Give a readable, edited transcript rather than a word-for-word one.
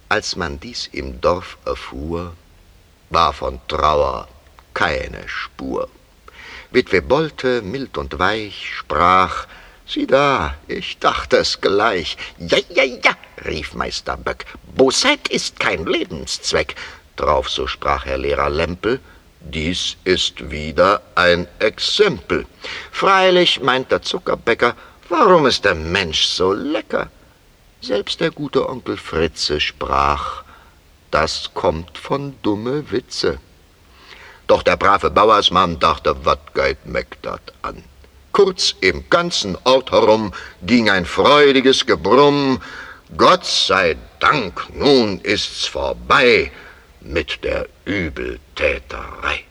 Als man dies im Dorf erfuhr, war von Trauer keine Spur. Witwe Bolte, mild und weich, sprach: »Sieh da, ich dacht es gleich.« »Ja, ja, ja«, rief Meister Böck, »Bosheit ist kein Lebenszweck.« Drauf so sprach Herr Lehrer Lempel: »Dies ist wieder ein Exempel. Freilich, meint der Zuckerbäcker, warum ist der Mensch so lecker?« Selbst der gute Onkel Fritze sprach: »Das kommt von dumme Witze.« Doch der brave Bauersmann dachte, wat geht mich dat an? Kurz im ganzen Ort herum ging ein freudiges Gebrumm. Gott sei Dank, nun ist's vorbei mit der Übeltäterei.